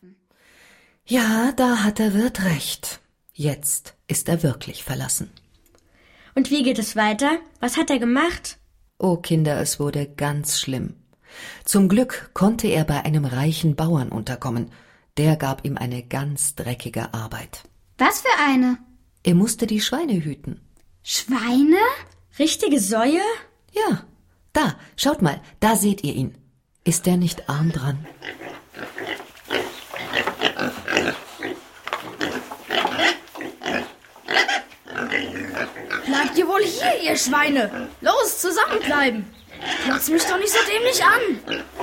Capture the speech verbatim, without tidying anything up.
Ja, da hat der Wirt recht. Jetzt ist er wirklich verlassen. Und wie geht es weiter? Was hat er gemacht? Oh Kinder, es wurde ganz schlimm. Zum Glück konnte er bei einem reichen Bauern unterkommen. Der gab ihm eine ganz dreckige Arbeit. Was für eine? Er musste die Schweine hüten. Schweine? Richtige Säue? Ja, da, schaut mal, da seht ihr ihn. Ist der nicht arm dran? Bleibt ihr wohl hier, ihr Schweine? Los, zusammenbleiben! Glotzt mich doch nicht so dämlich an!